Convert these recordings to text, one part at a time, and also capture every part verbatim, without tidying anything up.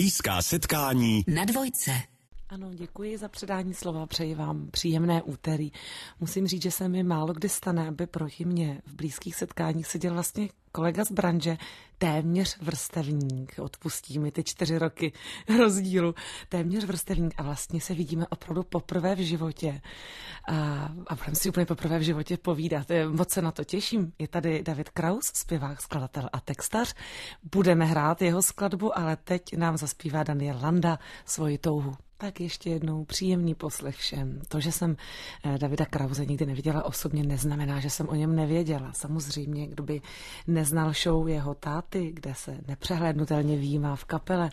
Blízká setkání na Dvojce. Ano, děkuji za předání slova, přeji vám příjemné úterý. Musím říct, že se mi málo kdy stane, aby proti mně v blízkých setkáních seděl vlastně kolega z branže, téměř vrstevník, odpustí mi ty čtyři roky rozdílu, téměř vrstevník a vlastně se vidíme opravdu poprvé v životě a, a budeme si úplně poprvé v životě povídat. Moc se na to těším. Je tady David Kraus, zpěvák, skladatel a textař. Budeme hrát jeho skladbu, ale teď nám zaspívá Daniel Landa svoji touhu. Tak ještě jednou příjemný poslech všem. To, že jsem Davida Krause nikdy neviděla osobně, neznamená, že jsem o něm nevěděla. Samozřejmě, kdo by neznal show jeho táty, kde se nepřehlédnutelně výjímá v kapele,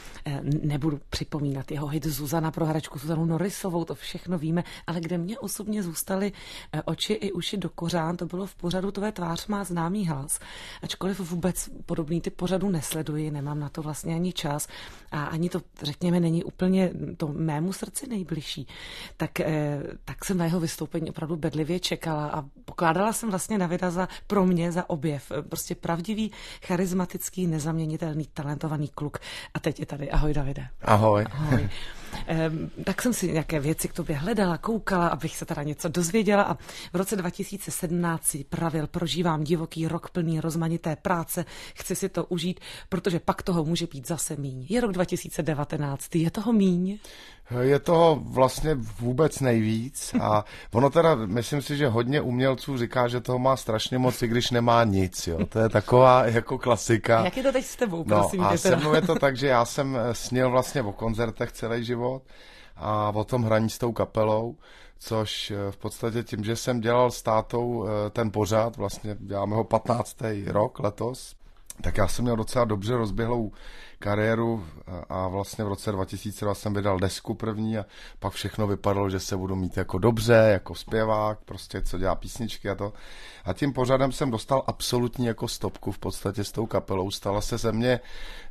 nebudu připomínat jeho hit Zuzana pro herečku Zuzanu Norrisovou, to všechno víme, ale kde mě osobně zůstaly oči i uši do kořán, to bylo v pořadu Tvé tvář má známý hlas. Ačkoliv vůbec podobný typ pořadu nesleduji, nemám na to vlastně ani čas a ani to, řekněme, není úplně to mému srdci nejbližší, tak, tak jsem na jeho vystoupení opravdu bedlivě čekala a pokládala jsem vlastně Davida za, pro mě za objev. Prostě pravdivý, charismatický, nezaměnitelný, talentovaný kluk. A teď je tady. Ahoj, Davide. Ahoj. Ahoj. Ehm, tak jsem si nějaké věci k tobě hledala, koukala, abych se teda něco dozvěděla a v roce dva tisíce sedmnáct si pravil, prožívám divoký rok plný rozmanité práce, chci si to užít, protože pak toho může být zase míň. Je rok dva tisíce devatenáct, je toho míň? Je toho vlastně vůbec nejvíc a ono teda, myslím si, že hodně umělců říká, že toho má strašně moc, i když nemá nic, jo. To je taková jako klasika. A jak je to teď s tebou, prosím? No a tě se mnou je to tak, že já jsem snil vlastně o koncertech celý život a o tom hraní s tou kapelou, což v podstatě tím, že jsem dělal s tátou ten pořad, vlastně děláme ho patnáctý rok letos, tak já jsem měl docela dobře rozběhlou kariéru a vlastně v roce dva tisíce dva jsem vydal desku první a pak všechno vypadalo, že se budu mít jako dobře, jako zpěvák, prostě co dělá písničky a to. A tím pořadem jsem dostal absolutní jako stopku v podstatě s tou kapelou. Stala se ze mě e,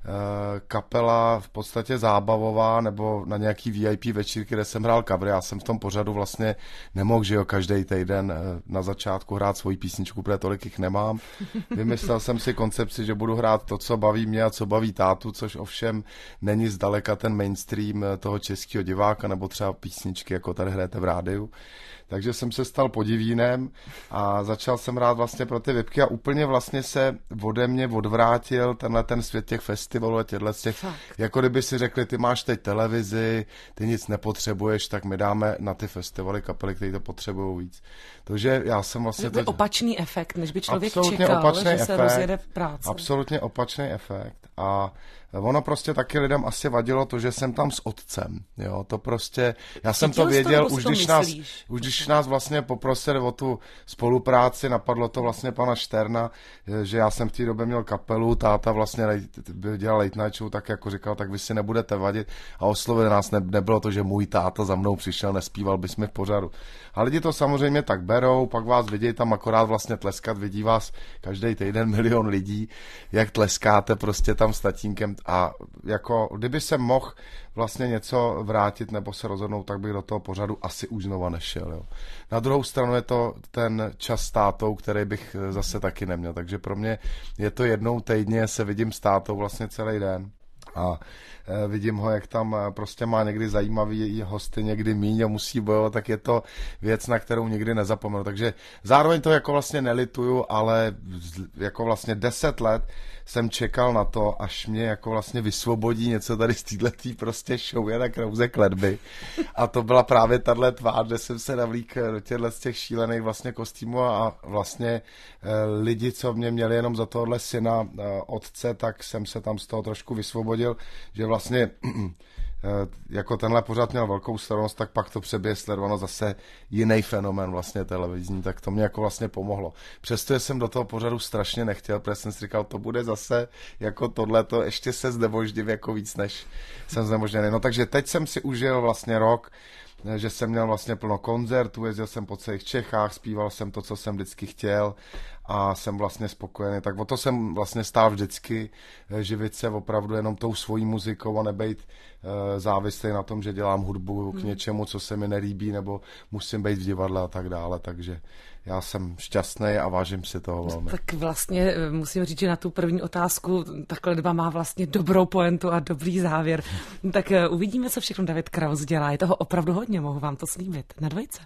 kapela v podstatě zábavová nebo na nějaký V I P večírky, kde jsem hrál covery. Já jsem v tom pořadu vlastně nemohl, že jo, každý týden e, na začátku hrát svoji písničku, protože tolik jich nemám. Vymyslel jsem si koncepci, že budu hrát to, co baví mě a co baví tátu, což ovšem není zdaleka ten mainstream toho českého diváka nebo třeba písničky, jako tady hrajete v rádiu. Takže jsem se stal podivínem a začal jsem hrát vlastně pro ty vipky a úplně vlastně se ode mě odvrátil tenhle ten svět těch festivalů a těchto těch, Fakt. Jako kdyby si řekli, ty máš teď televizi, ty nic nepotřebuješ, tak my dáme na ty festivaly kapely, které to potřebují víc. Takže já jsem vlastně... To je opačný efekt, než by člověk absolutně čekal, že efekt, se rozjede v práci. Absolutně opačný efekt a ono prostě taky lidem asi vadilo to, že jsem tam s otcem, jo, to prostě, já jsem to věděl, už když, nás, už když nás vlastně poprosili o tu spolupráci, napadlo to vlastně pana Šterna, že já jsem v té době měl kapelu, táta vlastně dělal late night show, tak jako říkal, tak vy si nebudete vadit a oslovili nás, ne, nebylo to, že můj táta za mnou přišel, nespíval bys mi v pořadu. A lidi to samozřejmě tak berou, pak vás vidějí tam akorát vlastně tleskat, vidí vás každý týden milion lidí, jak tleskáte prostě tam s tatínkem a jako kdyby jsem mohl vlastně něco vrátit nebo se rozhodnout, tak bych do toho pořadu asi už znova nešel. Jo. Na druhou stranu je to ten čas s tátou, který bych zase taky neměl, takže pro mě je to jednou týdně, se vidím s tátou vlastně celý den. A e, vidím ho, jak tam prostě má někdy zajímavý hosty, někdy míň a musí bojovat, tak je to věc, na kterou nikdy nezapomenu. Takže zároveň to jako vlastně nelituju, ale jako vlastně deset let jsem čekal na to, až mě jako vlastně vysvobodí něco tady z této prostě show Jana Krause kletby. A to byla právě tahle tvář, kde jsem se navlík do těchto z těch šílených vlastně kostýmů a vlastně e, lidi, co mě měli jenom za tohle syna e, otce, tak jsem se tam z toho trošku vysvobodil, že vlastně jako tenhle pořád měl velkou sledovanost, tak pak to přeběh sledovano zase jiný fenomén vlastně televizní, tak to mě jako vlastně pomohlo. Přesto jsem do toho pořadu strašně nechtěl, protože jsem si říkal, to bude zase jako tohleto, ještě se znemožním jako víc, než jsem znemožněný. No takže teď jsem si užil vlastně rok, že jsem měl vlastně plno koncertů, jezdil jsem po celých Čechách, zpíval jsem to, co jsem vždycky chtěl a jsem vlastně spokojený. Tak o to jsem vlastně stál vždycky, živit se opravdu jenom tou svojí muzikou a nebejt e, závislý na tom, že dělám hudbu k něčemu, co se mi nelíbí, nebo musím být v divadle a tak dále, takže já jsem šťastný a vážím si toho velmi. Tak vlastně musím říct, že na tu první otázku takhle dva má vlastně dobrou pointu a dobrý závěr. Tak uvidíme, co všechno David Kraus dělá. Je toho opravdu hodně, mohu vám to slíbit. Na dvojce.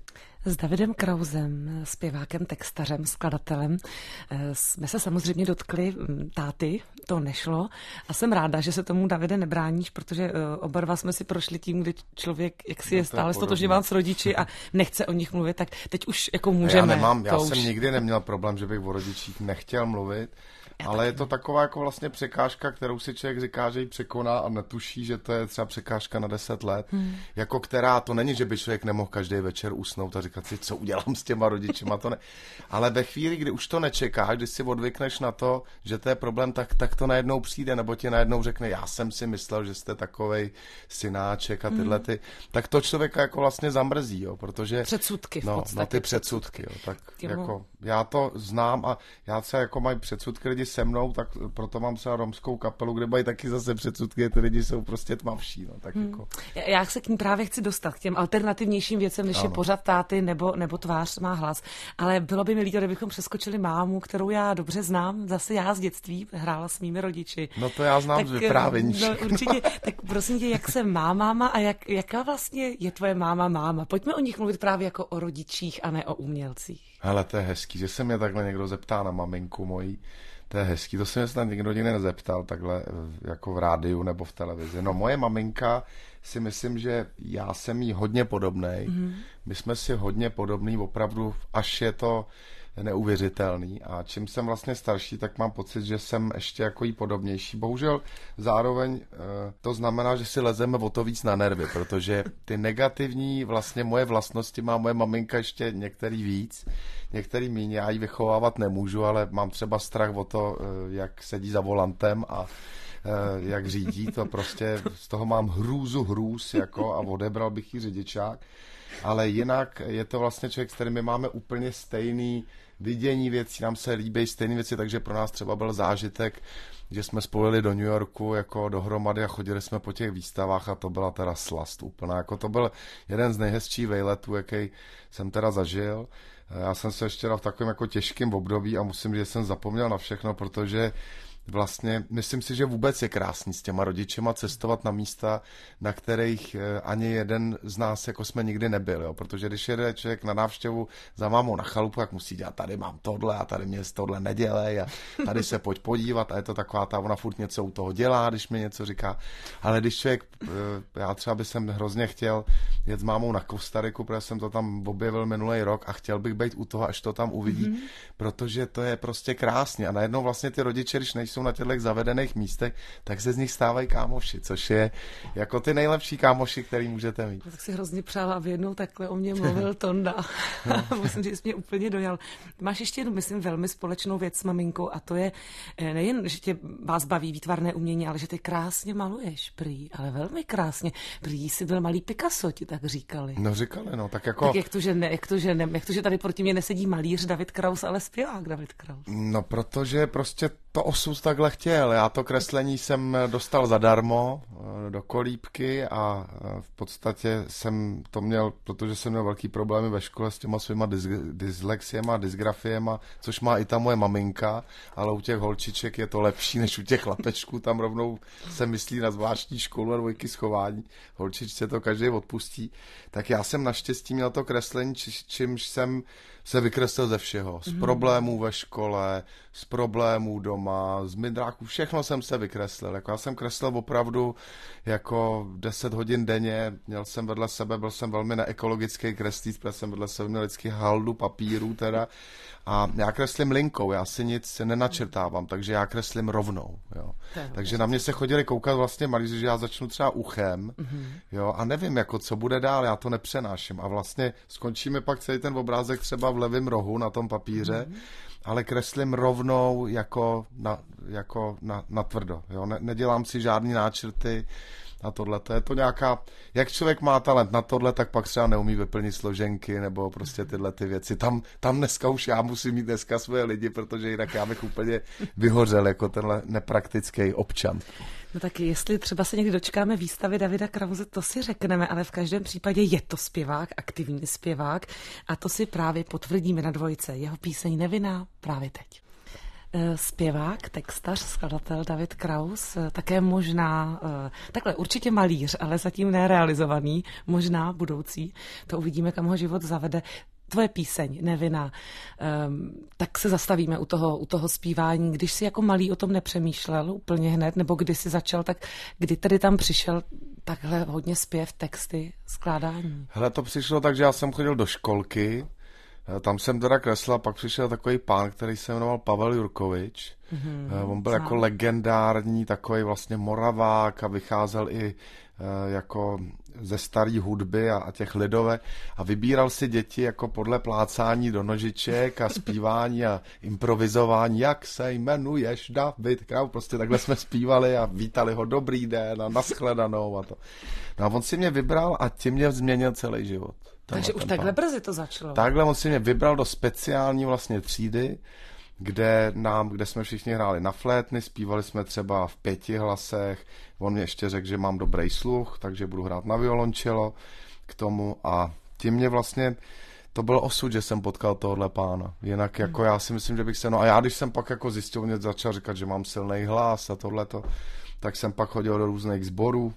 S Davidem Krausem, zpěvákem, textařem, skladatelem, jsme se samozřejmě dotkli táty, to nešlo a jsem ráda, že se tomu, Davide, nebráníš, protože oba dva jsme si prošli tím, kdy člověk, jak si je no stále stotožňován s rodiči a nechce o nich mluvit, tak teď už jako můžeme. Já nemám, já už... jsem nikdy neměl problém, že bych o rodičích nechtěl mluvit, já ale je to taková jako vlastně překážka, kterou si člověk říká, že ji překoná a netuší, že to je třeba překážka na deset let, hmm. jako která, to není, že by člověk nemohl každý večer usnout a říkat si, co udělám s těma rodičima, to ne. Ale ve chvíli, kdy už to nečekáš, když si odvykneš na to, že to je problém, tak, tak to najednou přijde, nebo ti najednou řekne, já jsem si myslel, že jste takovej synáček a tyhle ty, hmm. tak to člověka jako vlastně zamrzí, jo, protože... Předsudky v no, podstatě. No ty předsudky, jo, tak jako já to znám a já třeba jako mají předsudky lidi se mnou, tak proto mám třeba romskou kapelu, kde mají taky zase předsudky, ty lidi jsou prostě tmavší. No, tak hmm. jako... Já se k ní právě chci dostat, k těm alternativnějším věcem, než ano. je pořad táty nebo, nebo tvář má hlas. Ale bylo by mi líto, kdybychom přeskočili mámu, kterou já dobře znám, zase já z dětství hrála s mými rodiči. No to já znám tak, z vyprávění. No, určitě, tak prosím tě, jak se má máma a jak, jaká vlastně je tvoje máma máma? Pojďme o nich mluvit právě jako o rodičích a ne o umělcích. Hele, to je hezký, že se mě takhle někdo zeptá na maminku mojí. To je hezký, to se mě snad nikdo nikdy nezeptal takhle jako v rádiu nebo v televizi. No moje maminka si myslím, že já jsem jí hodně podobnej. Mm-hmm. My jsme si hodně podobný, opravdu až je to neuvěřitelný. A čím jsem vlastně starší, tak mám pocit, že jsem ještě jako jí podobnější. Bohužel zároveň to znamená, že si lezeme o to víc na nervy, protože ty negativní vlastně moje vlastnosti má moje maminka ještě některý víc, některý míň. Já ji vychovávat nemůžu, ale mám třeba strach o to, jak sedí za volantem a jak řídí, to prostě z toho mám hrůzu hrůz jako a odebral bych jí řidičák. Ale jinak je to vlastně člověk, s kterým máme úplně stejný vidění věcí, nám se líbí stejné věci, takže pro nás třeba byl zážitek, že jsme spojili do New Yorku jako dohromady a chodili jsme po těch výstavách a to byla teda slast úplná. Jako to byl jeden z nejhezčích vejletů, jaký jsem teda zažil. Já jsem se ještě v takovém jako těžkém období a musím říct, že jsem zapomněl na všechno, protože vlastně myslím si, že vůbec je krásný s těma rodičema cestovat na místa, na kterých ani jeden z nás jako jsme nikdy nebyli, jo? Protože když jede člověk na návštěvu za mámou na chalupu, tak musí dělat, tady mám tohle a tady mě z tohle nedělej a tady se pojď podívat a je to taková ta, ona furt něco u toho dělá, když mi něco říká, ale když člověk, já třeba bych jsem hrozně chtěl jet s mámou na Kostariku, protože jsem to tam objevil minulý rok a chtěl bych být u toho, až to tam uvidí, mm-hmm. protože to je prostě krásně a najednou vlastně ty rodiče, když nejsou na těchto zavedených místech, tak se z nich stávají kámoši, což je jako ty nejlepší kámoši, který můžete mít. Tak si hrozně přála, aby jednou takhle o mě mluvil Tonda. Musím říct, že jsi mě úplně dojal. Máš ještě jednu, myslím, velmi společnou věc s maminkou a to je nejen, že tě vás baví výtvarné umění, ale že ty krásně maluješ, prý, ale velmi krásně. Prý jsi byl malý Picasso, ti tak říkali. No říkali, no, tak jako... Tak jak to, že ne, jak to, že ne, jak to, že tady proti mě nesedí malíř David Kraus, ale zpěvák David Kraus. No, protože prostě to osud takhle chtěl. Já to kreslení jsem dostal zadarmo do kolíbky a v podstatě jsem to měl, protože jsem měl velký problémy ve škole s těma svýma dys- dyslexiema, dysgrafiema, což má i ta moje maminka, ale u těch holčiček je to lepší než u těch chlapečků. Tam rovnou se myslí na zvláštní školu a dvojky schování. Holčičce to každý odpustí. Tak já jsem naštěstí měl to kreslení, či, čímž jsem se vykreslil ze všeho. Z problémů ve škole, z problémů doma, z midráků, všechno jsem se vykreslil. Jako já jsem kreslil opravdu jako deset hodin denně, měl jsem vedle sebe, byl jsem velmi neekologický kreslíc, protože jsem vedle sebe měl vždycky haldu papíru teda. A já kreslím linkou, já si nic nenačrtávám, takže já kreslím rovnou. Jo. Takže na mě se chodili koukat vlastně malíři, že já začnu třeba uchem, mm-hmm. jo, a nevím, jako co bude dál, já to nepřenáším. A vlastně skončíme pak celý ten obrázek třeba v levém rohu na tom papíře, mm-hmm. ale kreslím rovnou jako na, jako na, na tvrdo. Jo. Ne, nedělám si žádný náčrty, a tohle. To je to nějaká, jak člověk má talent na tohle, tak pak třeba neumí vyplnit složenky nebo prostě tyhle ty věci. Tam, tam dneska už já musím mít dneska svoje lidi, protože jinak já bych úplně vyhořel jako tenhle nepraktický občan. No tak jestli třeba se někdy dočkáme výstavy Davida Krause, to si řekneme, ale v každém případě je to zpěvák, aktivní zpěvák a to si právě potvrdíme na dvojce. Jeho píseň Nevinná právě teď. Zpěvák, textař, skladatel David Kraus, také možná, takhle určitě malíř, ale zatím nerealizovaný, možná budoucí, to uvidíme, kam ho život zavede. Tvoje píseň, Nevinná, um, tak se zastavíme u toho, u toho zpívání. Když jsi jako malý o tom nepřemýšlel úplně hned, nebo kdy jsi začal, tak kdy tedy tam přišel takhle hodně zpěv, texty, skládání? Hele, to přišlo tak, že já jsem chodil do školky, tam jsem teda kreslil, pak přišel takový pán, který se jmenoval Pavel Jurkovič. Mm-hmm, On byl znám. Jako legendární, takový vlastně Moravák a vycházel i jako ze staré hudby a, a těch lidové a vybíral si děti jako podle plácání do nožiček a zpívání a improvizování, jak se jmenuješ David Kraus, prostě takhle jsme zpívali a vítali ho dobrý den a nashledanou a to. No a on si mě vybral a tím mě změnil celý život. Takže už takhle pán. Brzy to začalo. Takhle on si mě vybral do speciální vlastně třídy, kde nám, kde jsme všichni hráli na flétny, zpívali jsme třeba v pěti hlasech, on mě ještě řekl, že mám dobrý sluch, takže budu hrát na violončelo k tomu a tím mě vlastně, to byl osud, že jsem potkal tohohle pána. Jinak jako já si myslím, že bych se, no a já když jsem pak jako zjistil, mě začal říkat, že mám silný hlas a tohleto, tak jsem pak chodil do různých sborů,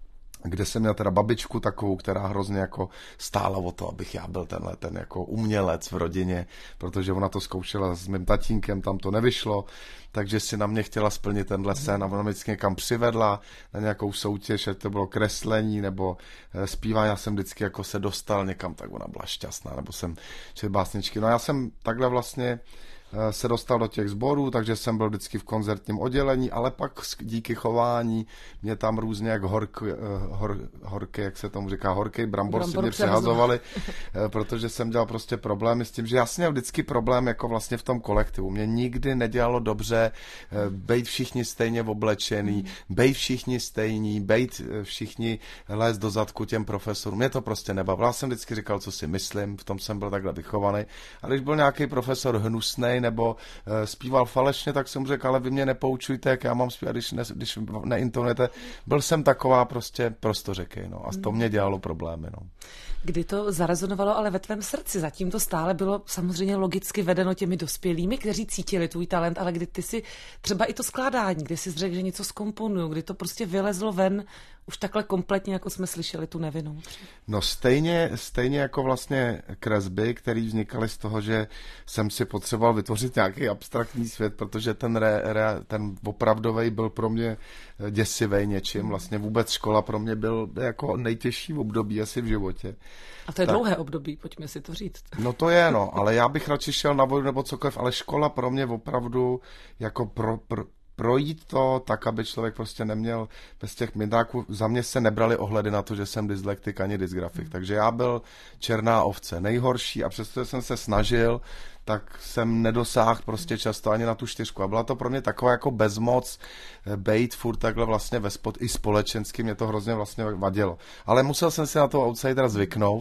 kde jsem měl teda babičku takovou, která hrozně jako stála o to, abych já byl tenhle ten jako umělec v rodině, protože ona to zkoušela s mým tatínkem, tam to nevyšlo, takže si na mě chtěla splnit tenhle sen a ona mě vždycky někam přivedla na nějakou soutěž, ať to bylo kreslení nebo zpívání, já jsem vždycky jako se dostal někam, tak ona byla šťastná, nebo jsem četl básničky. No já jsem takhle vlastně se dostal do těch sborů, takže jsem byl vždycky v koncertním oddělení, ale pak díky chování mě tam různě jak hork, hor, horky, jak se tomu říká, horkej brambor, brambor si mě přehazovali, protože jsem dělal prostě problémy s tím, že já jsem měl vždycky problém jako vlastně v tom kolektivu. Mě nikdy nedělalo dobře bejt všichni stejně oblečený, bejt všichni stejní, bejt všichni lézt do zadku těm profesorům. Mě to prostě nebavilo. Já jsem vždycky říkal, co si myslím, v tom jsem byl takhle vychovaný. A když byl nějaký profesor hnusnej nebo uh, zpíval falešně, tak jsem řekl, ale vy mě nepoučujte, jak já mám zpívat, když, ne, když neintonujete. Byl jsem taková prostě prostořekej, no. A to mě dělalo problémy, no. Kdy to zarezonovalo ale ve tvém srdci? Zatím to stále bylo samozřejmě logicky vedeno těmi dospělými, kteří cítili tvůj talent, ale kdy ty si třeba i to skládání, kdy jsi řekl, že něco zkomponuju, kdy to prostě vylezlo ven už takhle kompletně, jako jsme slyšeli tu Nevinnou. No stejně, stejně jako vlastně kresby, které vznikaly z toho, že jsem si potřeboval vytvořit nějaký abstraktní svět, protože ten, re, re, ten opravdovej byl pro mě děsivej něčím. Vlastně vůbec škola pro mě byl jako nejtěžší období asi v životě. A to je tak, dlouhé období, pojďme si to říct. No to je, no, ale já bych radši šel na vodu nebo cokoliv, ale škola pro mě opravdu jako pro, pro projít to tak, aby člověk prostě neměl bez těch mintáků. Za mě se nebrali ohledy na to, že jsem dyslektik ani dysgrafik. Mm. Takže já byl černá ovce, nejhorší a přestože jsem se snažil, tak jsem nedosáhl prostě často ani na tu čtyřku. A byla to pro mě taková jako bezmoc bejt furt takhle vlastně ve spod i společensky, mě to hrozně vlastně vadilo. Ale musel jsem si na toho outsidera zvyknout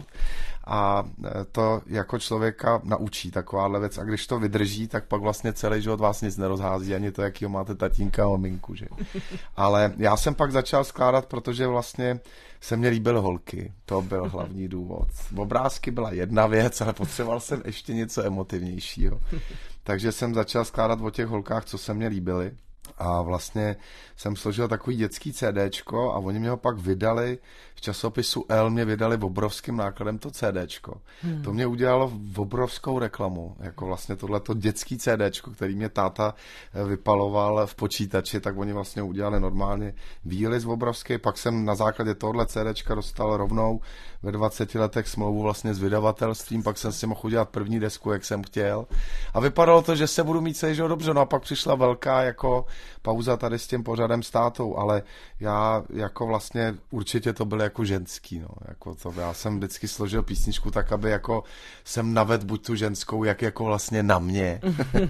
a to jako člověka naučí takováhle věc. A když to vydrží, tak pak vlastně celý život vás nic nerozhází, ani to, jakýho máte tatínka a maminku, že? Ale já jsem pak začal skládat, protože vlastně se mně líbily holky. To byl hlavní důvod. Obrázky byla jedna věc, ale potřeboval jsem ještě něco emotivnějšího. Takže jsem začal skládat o těch holkách, co se mně líbily. A vlastně jsem složil takový dětský CDčko a oni mě ho pak vydali, v časopisu L mě vydali obrovským nákladem to CDčko. Hmm. To mě udělalo obrovskou reklamu, jako vlastně tohleto dětský CDčko, který mě táta vypaloval v počítači, tak oni vlastně udělali normálně výliz obrovský, pak jsem na základě tohle CDčka dostal rovnou ve dvaceti letech smlouvu vlastně s vydavatelstvím, pak jsem si mohl udělat první desku, jak jsem chtěl. A vypadalo to, že se budu mít celý život dobře, no a pak přišla velká jako pauza tady s tím pořadem s tátou, ale já jako vlastně určitě to byl jako ženský, no, jako to, já jsem vždycky složil písničku tak, aby jako jsem navedl buď tu ženskou, jak jako vlastně na mě,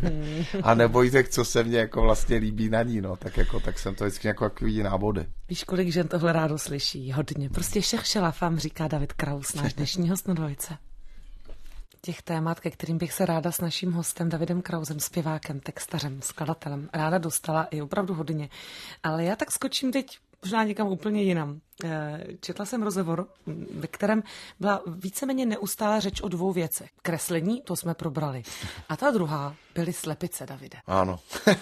a nebo i tak, co se mně jako vlastně líbí na ní, no, tak jako, tak jsem to vždycky jako takový návody. Víš, kolik žen tohle rádo slyší? Hodně. Prostě všech šelafám, říká David Kraus, náš dnešní host na dvojce. Těch témat, ke kterým bych se ráda s naším hostem Davidem Krausem, zpěvákem, textařem, skladatelem, ráda dostala i opravdu hodně. Ale já tak skočím teď možná někam úplně jinam. Četla jsem rozhovor, ve kterém byla víceméně neustále řeč o dvou věcech. Kreslení, to jsme probrali. A ta druhá byly slepice, Davide. Ano.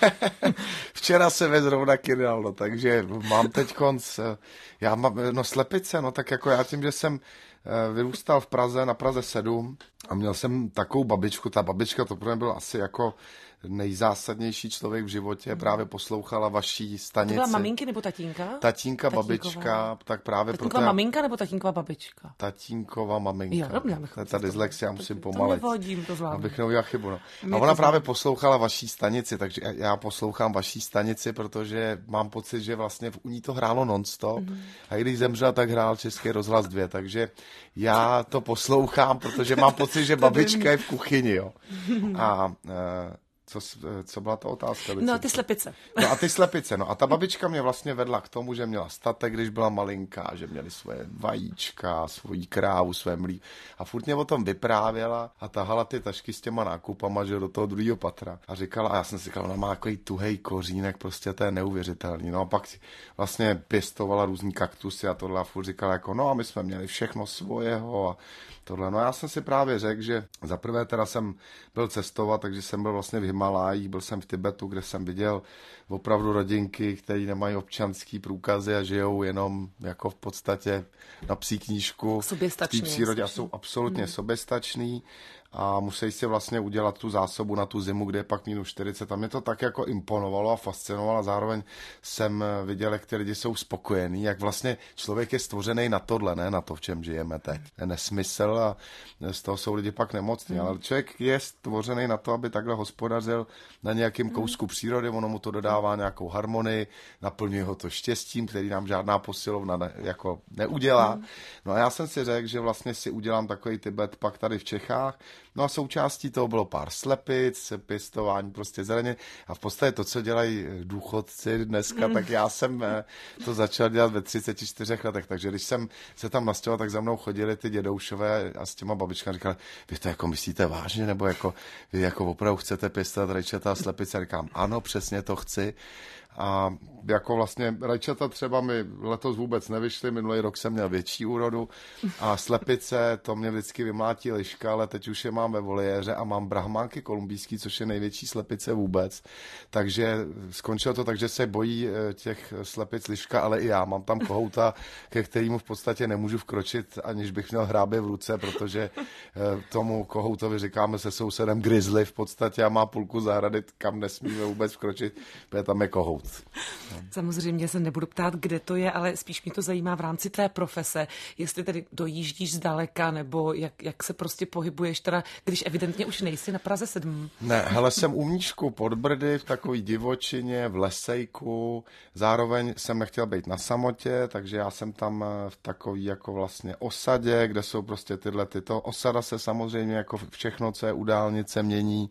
Včera se ve zrovna kydal, no, takže mám teď konc. Já mám, no slepice, no tak jako já tím, že jsem vyrůstal v Praze, na Praze sedm a měl jsem takovou babičku, ta babička to pro mě byla asi jako nejzásadnější člověk v životě, právě poslouchala vaší stanici. To byla maminky nebo tatínka? Tatínka, babička, tak právě Tatínková proto... maminka nebo tatínková babička? Tatínková maminka. Jo, dobře, to je ta dyslexia, musím to pomalit. To nevodím, to zvládnu. Abych neudělal chybu, no. A ona právě poslouchala vaší stanici, takže já poslouchám vaší stanici, protože mám pocit, že vlastně u ní to hrálo non-stop. Mm. A i když zemřela, tak hrál Český rozhlas dva, takže já to poslouchám, protože mám pocit, že babička je v kuchyni, jo. A... Co, co byla ta otázka? No a ty slepice. No a ty slepice, no a ta babička mě vlastně vedla k tomu, že měla statek, když byla malinká, že měli svoje vajíčka, svoji krávu, své mlí. A furt mě o tom vyprávěla a tahala ty tašky s těma nákupama, že do toho druhého patra. A říkala, a já jsem si říkal, ona má takový tuhej kořínek, prostě to je neuvěřitelný. No a pak vlastně pěstovala různý kaktusy a tohle a furt říkala jako, no a my jsme měli všechno svojeho a tohle. No já jsem si právě řekl, že za prvé teda jsem byl cestovat, takže jsem byl vlastně v Himalájích, byl jsem v Tibetu, kde jsem viděl opravdu rodinky, které nemají občanský průkazy a žijou jenom jako v podstatě na psí knížku v té přírodě a jsou absolutně hmm. soběstační a musí si vlastně udělat tu zásobu na tu zimu, kde je pak minus čtyřicet. A mě to tak jako imponovalo a fascinovalo a zároveň jsem viděl, jak ty lidi jsou spokojení, jak vlastně člověk je stvořený na tohle, ne na to, v čem žijeme teď. Je nesmysl a z toho jsou lidi pak nemocní, hmm. ale člověk je stvořený na to, aby takhle hospodařil na nějakém kousku přírody, ono mu to dodává nějakou harmonii, naplňuje ho to štěstím, který nám žádná posilovna ne, jako neudělá. No a já jsem si řekl, že vlastně si udělám takový Tibet pak tady v Čechách. No a součástí toho bylo pár slepic, pěstování prostě zeleně a v podstatě to, co dělají důchodci dneska, mm. tak já jsem to začal dělat ve třiceti čtyřech letech, takže když jsem se tam nastěhoval, tak za mnou chodili ty dědoušové a s těma babičkami říkali, vy to jako myslíte vážně, nebo jako vy jako opravdu chcete pěstovat rajčata a slepice? Říkám, ano, přesně to chci. A jako vlastně rajčata třeba mi letos vůbec nevyšly, minulý rok jsem měl větší úrodu a slepice, to mě vždycky vymlátí liška, ale teď už je mám ve voliéře a mám brahmánky kolumbijský, což je největší slepice vůbec. Takže skončilo to tak, že se bojí těch slepic liška, ale i já mám tam kohouta, ke kterému v podstatě nemůžu vkročit, aniž bych měl hrábě v ruce, protože tomu kohoutovi říkáme se sousedem grizzly v podstatě a má půlku zahrady, kam nesmíme vůbec vkročit, protože tam je kohout. Samozřejmě se nebudu ptát, kde to je, ale spíš mě to zajímá v rámci tvé profese, jestli tedy dojíždíš zdaleka, nebo jak, jak se prostě pohybuješ, teda, když evidentně už nejsi na Praze sedm. Ne, hele, jsem u Mníšku pod Brdy, v takové divočině, v lesejku, zároveň jsem nechtěl být na samotě, takže já jsem tam v takový jako vlastně osadě, kde jsou prostě tyhle tyto. Osada se samozřejmě jako všechno, co je u dálnice, mění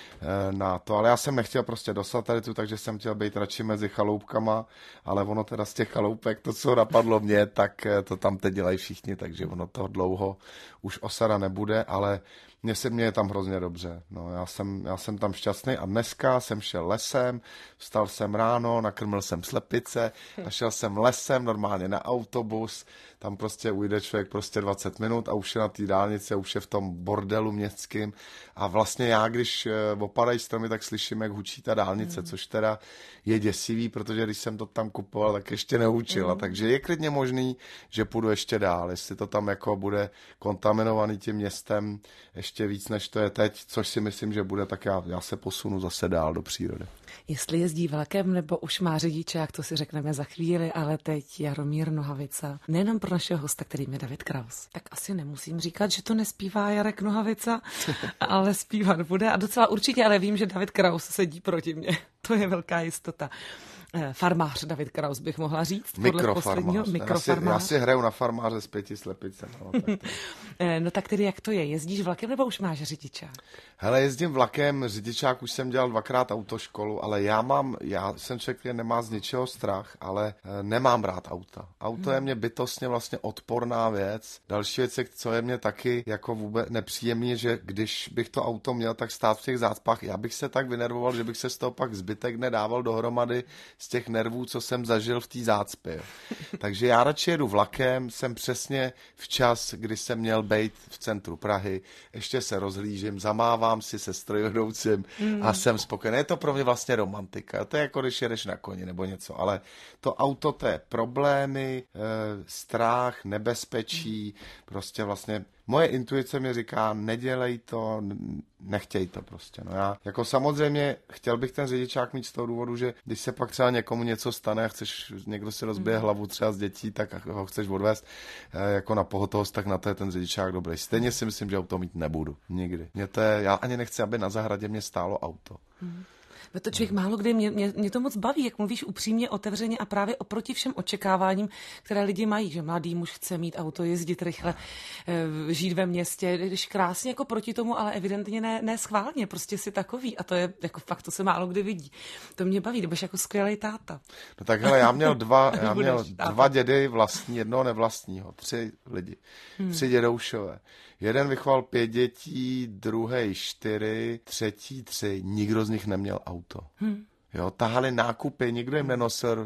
na to, ale já jsem nechtěl prostě do satelitu, takže jsem chtěl být radši mezi chaloupkama, ale ono teda z těch chaloupek, to, co napadlo mě, tak to tam teď dělají všichni, takže ono toho dlouho už osada nebude, ale mně se mě je tam hrozně dobře. No, já, jsem, já jsem tam šťastný a dneska jsem šel lesem, vstal jsem ráno, nakrmil jsem slepice a šel jsem lesem normálně na autobus, tam prostě ujde člověk prostě dvacet minut a už je na té dálnici, už je v tom bordelu městským a vlastně já, když opadají stromy, tak slyším, jak hučí ta dálnice, mm. což teda je děsivý, protože když jsem to tam kupoval, tak ještě nehučila, mm. takže je klidně možný, že půjdu ještě dál, jestli to tam jako bude kontaminovaný tím městem ještě ještě víc, než to je teď, což si myslím, že bude, tak já, já se posunu zase dál do přírody. Jestli jezdí vlakem nebo už má řidičák, to si řekneme za chvíli, ale teď Jaromír Nohavica. Nejenom pro našeho hosta, kterým je David Kraus. Tak asi nemusím říkat, že to nespívá Jarek Nohavica, ale zpívat bude. A docela určitě, ale vím, že David Kraus sedí proti mně. To je velká jistota. Farmář David Kraus bych mohla říct. Mikrofarmář. Mikrofarmář. Já si, já si hraju na farmáře s pěti slepicem. No tak, no tak tedy jak to je? Jezdíš vlakem nebo už máš řidičák? Hele, jezdím vlakem, řidičák už jsem dělal dvakrát autoškolu, ale já mám, já jsem člověk, který nemá z ničeho strach, ale nemám rád auta. Auto hmm. je mě bytostně vlastně odporná věc. Další věc, co je mě taky jako vůbec nepříjemný, že když bych to auto měl, tak stát v těch zácpách, já bych se tak vynervoval, že bych se z toho pak zbytek nedával dohromady z těch nervů, co jsem zažil v té zácpě. Takže já radši jedu vlakem, jsem přesně včas, kdy jsem měl být v centru Prahy, ještě se rozhlížím, zamávám si se strojvedoucím mm. a jsem spokojený. Je to pro mě vlastně romantika. To je jako když jedeš na koni nebo něco, ale to auto, to je problémy, e, strach, nebezpečí, prostě vlastně moje intuice mi říká, nedělej to, nechtěj to prostě. No já jako samozřejmě chtěl bych ten řidičák mít z toho důvodu, že když se pak třeba někomu něco stane a chceš, někdo si rozbije mm. hlavu třeba z dětí, tak ho chceš odvést e, jako na pohotovost, tak na to je ten řidičák dobrý. Stejně si myslím, že auto mít nebudu. Nikdy. Mě to je, já ani nechci, aby na zahradě mě stálo auto. Mm. No to člověk málo kdy, mě, mě, mě to moc baví, jak mluvíš upřímně, otevřeně a právě oproti všem očekáváním, které lidi mají, že mladý muž chce mít auto, jezdit rychle, žít ve městě, když krásně jako proti tomu, ale evidentně ne, ne schválně, prostě si takový a to je jako fakt, to se málo kdy vidí. To mě baví, budeš jako skvělý táta. No tak hele, já měl dva, já měl dva dědy vlastní, jednoho nevlastního, tři lidi, hmm. tři dědoušové. Jeden vychoval pět dětí, druhý čtyři, třetí tři, nikdo z nich neměl auto. Hmm. Jo, tahali nákupy, nikdo jim nenosil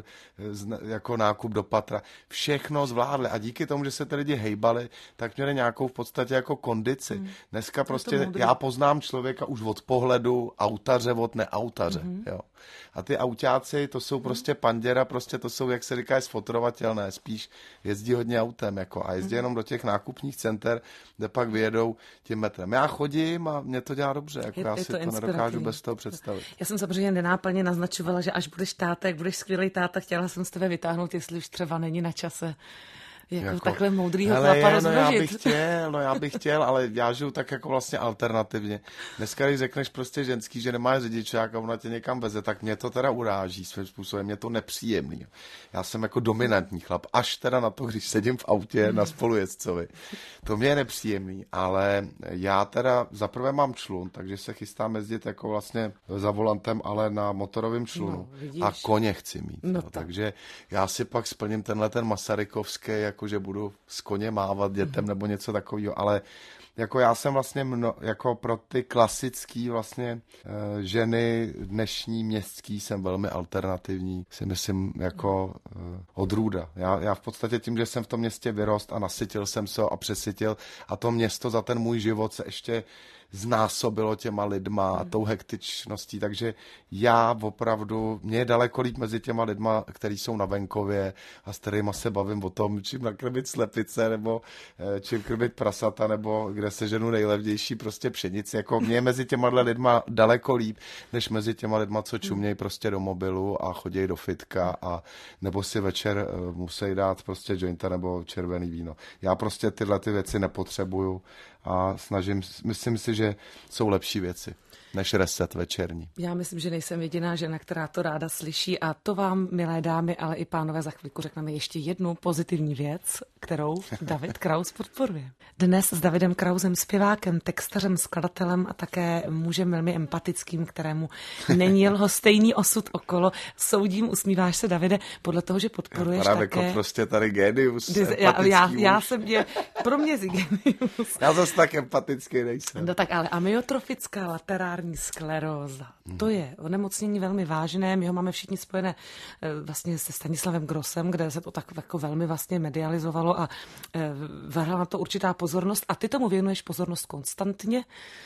jako nákup do patra. Všechno zvládli a díky tomu, že se ty lidi hejbali, tak měli nějakou v podstatě jako kondici. Hmm. Dneska prostě já poznám člověka už od pohledu autaře od neautaře. Hmm. Jo. A ty autáci, to jsou prostě panděra, prostě to jsou, jak se říká, sfotrovatelné, spíš jezdí hodně autem jako a jezdí hmm. jenom do těch nákupních center, kde pak vyjedou tím metrem. Já chodím a mě to dělá dobře, jako je, já si to, to nedokážu bez toho představit. Já jsem samozřejmě nenáplně naznačovala, že až budeš táta, jak budeš skvělý táta, chtěla jsem z tebe vytáhnout, jestli už třeba není na čase jako, jako takhle moudrýho chlapa rozmnožit. No já bych chtěl, no já bych chtěl, ale já žiju tak jako vlastně alternativně. Dneska, když řekneš prostě ženský, že nemáš řidičák a ona tě někam veze, tak mě to teda uráží svým způsobem, mě to nepříjemný. Já jsem jako dominantní chlap, až teda na to, když sedím v autě na spolujezdcovi. To mě je nepříjemný, ale já teda zaprvé mám člun, takže se chystám jezdit jako vlastně za volantem, ale na motorovém člunu. No, a koně chci mít. No, no, takže já si pak splním tenhle ten masarykovský, jako že budu s koně mávat dětem nebo něco takového, ale jako já jsem vlastně mno, jako pro ty klasický vlastně e, ženy dnešní městský jsem velmi alternativní, si myslím jako e, odrůda. Já, já v podstatě tím, že jsem v tom městě vyrost a nasytil jsem se a přesytil a to město za ten můj život se ještě znásobilo těma lidma a tou hektičností, takže já opravdu, mě je daleko líp mezi těma lidma, kteří jsou na venkově a s kterýma se bavím o tom, čím nakrmit slepice, nebo čím krmit prasata, nebo kde se ženu nejlevnější prostě pšenici. Jako mě je mezi těma lidma daleko líp, než mezi těma lidma, co čumějí prostě do mobilu a chodí do fitka a nebo si večer musí dát prostě jointa nebo červený víno. Já prostě tyhle ty věci nepotřebuju a snažím, myslím si, že jsou lepší věci než reset večerní. Já myslím, že nejsem jediná žena, která to ráda slyší a to vám, milé dámy, ale i pánové, za chvilku řekneme ještě jednu pozitivní věc, kterou David Kraus podporuje. Dnes s Davidem Krausem, zpěvákem, textařem, skladatelem a také mužem velmi empatickým, kterému není lhostejný osud okolo. Soudím, usmíváš se, Davide, podle toho, že podporuješ já také... jako prostě tady genius, já, já, já jsem, je, pro mě jsi genius. Já zase tak empatický nejsem. No tak ale amyotrofická laterální skleróza. Hmm. To je onemocnění velmi vážné. My ho máme všichni spojené vlastně se Stanislavem Grossem, kde se to tak jako velmi vlastně medializovalo a vrhla na to určitá pozornost. A ty tomu věnuješ pozornost konstantně,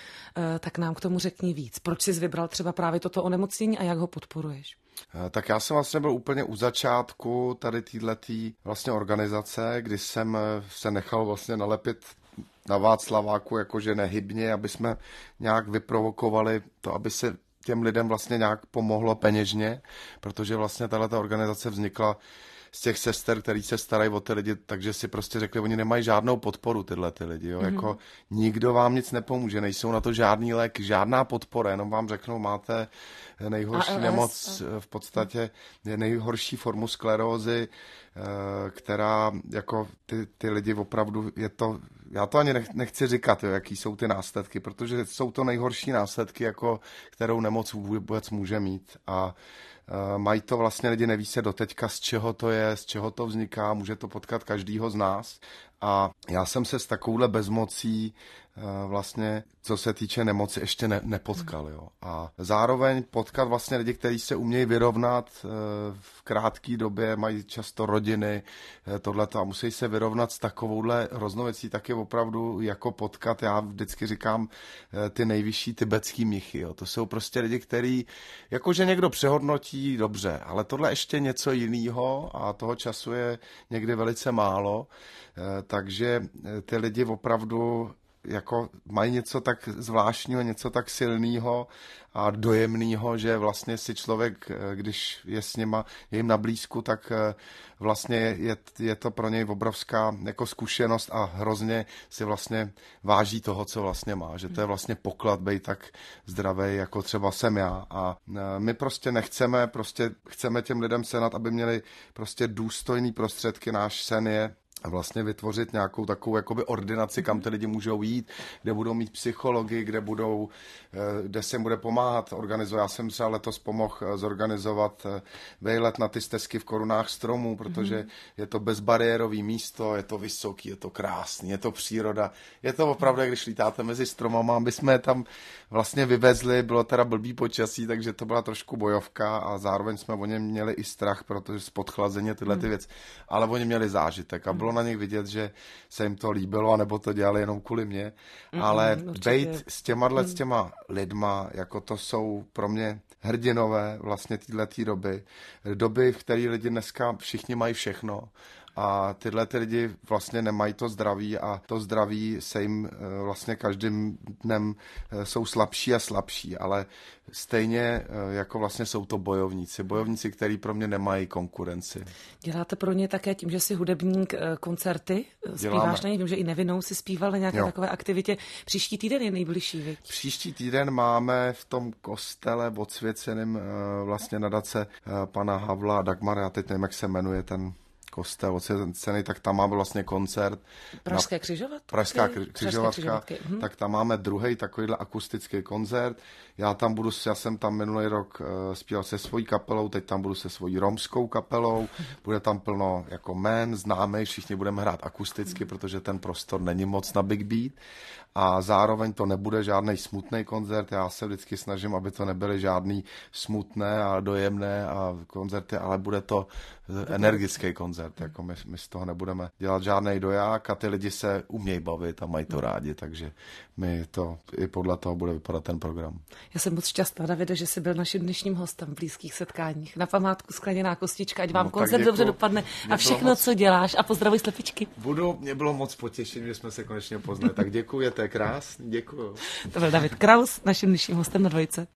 tak nám k tomu řekni víc. Proč jsi vybral třeba právě toto onemocnění a jak ho podporuješ? Tak já jsem vlastně byl úplně u začátku tady téhletý vlastně organizace, kdy jsem se nechal vlastně nalepit na Václaváku jakože nehybně, aby jsme nějak vyprovokovali to, aby se těm lidem vlastně nějak pomohlo peněžně, protože vlastně tato organizace vznikla z těch sester, který se starají o ty lidi, takže si prostě řekli, oni nemají žádnou podporu, tyhle ty lidi, jo? Mm-hmm. Jako nikdo vám nic nepomůže, nejsou na to žádný lék, žádná podpora, jenom vám řeknou, máte nejhorší A L S. nemoc, v podstatě nejhorší formu sklerózy, která jako ty, ty lidi opravdu, je to, já to ani nechci říkat, jo, jaký jsou ty následky, protože jsou to nejhorší následky, jako kterou nemoc vůbec může mít a mají to vlastně lidi, neví se doteďka, z čeho to je, z čeho to vzniká, může to potkat každýho z nás. A já jsem se s takovouhle bezmocí vlastně, co se týče nemoci, ještě ne, nepotkal. Jo. A zároveň potkat vlastně lidi, kteří se umějí vyrovnat v krátké době, mají často rodiny, tohleto a musí se vyrovnat s takovouhle hroznou věcí, tak je opravdu jako potkat, já vždycky říkám, ty nejvyšší tibetský mnichy. Jo. To jsou prostě lidi, kteří, jakože někdo přehodnotí, dobře, ale tohle ještě něco jiného a toho času je někdy velice málo, takže ty lidi opravdu jako mají něco tak zvláštního, něco tak silného a dojemného, že vlastně si člověk, když je s nima, je jim na blízku, tak vlastně je, je to pro něj obrovská jako zkušenost a hrozně si vlastně váží toho, co vlastně má, že to je vlastně poklad být tak zdravý, jako třeba jsem já a my prostě nechceme, prostě chceme těm lidem senat, aby měli prostě důstojný prostředky, náš sen je a vlastně vytvořit nějakou takovou jakoby ordinaci, kam ty lidi můžou jít, kde budou mít psychologi, kde budou, kde se jim bude pomáhat organizovat. Já jsem třeba letos pomohl zorganizovat vejlet na ty stezky v korunách stromů, protože je to bezbariérový místo, je to vysoký, je to krásný, je to příroda. Je to opravdu, když lítáte mezi stromama, aby jsme je tam vlastně vyvezli, bylo teda blbý počasí, takže to byla trošku bojovka a zároveň jsme o něm měli i strach, protože z podchlazeně tyhle ty věci, ale oni měli zážitek a bylo na nich vidět, že se jim to líbilo, anebo to dělali jenom kvůli mě, mm, ale bejt s těma, mm. s těma lidma, jako to jsou pro mě hrdinové vlastně téhletý doby, doby, v které lidi dneska všichni mají všechno a tyhle ty lidi vlastně nemají to zdraví a to zdraví se jim vlastně každým dnem jsou slabší a slabší, ale stejně jako vlastně jsou to bojovníci. Bojovníci, kteří pro mě nemají konkurenci. Děláte pro ně také tím, že si hudebník koncerty zpíváš na ně, že i Nevinnou si zpíval na nějaké jo. takové aktivitě. Příští týden je nejbližší, viď? Příští týden máme v tom kostele odsvěceným vlastně nadace pana Havla a Dagmar, já teď nevím, jak se jmenuje ten kostel odsvěcený, tak tam máme vlastně koncert. Pražské křižovatky? Pražská křižovatka, hm. tak tam máme druhý takovýhle akustický koncert. Já tam budu, já jsem tam minulý rok uh, zpíval se svojí kapelou, teď tam budu se svojí romskou kapelou, bude tam plno jako jmén, známej, všichni budeme hrát akusticky, hm. protože ten prostor není moc na big beat a zároveň to nebude žádný smutný koncert, já se vždycky snažím, aby to nebyly žádný smutné a dojemné a koncerty, ale bude to energický koncert, jako my, my z toho nebudeme dělat žádný doják a ty lidi se umějí bavit a mají to rádi, takže my to i podle toho bude vypadat ten program. Já jsem moc šťastná, Davide, že jsi byl naším dnešním hostem v Blízkých setkáních. Na památku Skleněná kostička, ať vám no, koncert dobře dopadne a všechno, moc... co děláš a pozdravuj slepičky. Budu, mě bylo moc potěšení, že jsme se konečně poznali, tak děkuji, to je krásný, děkuji. To byl David Kraus, naším dnešním hostem na Dvojce.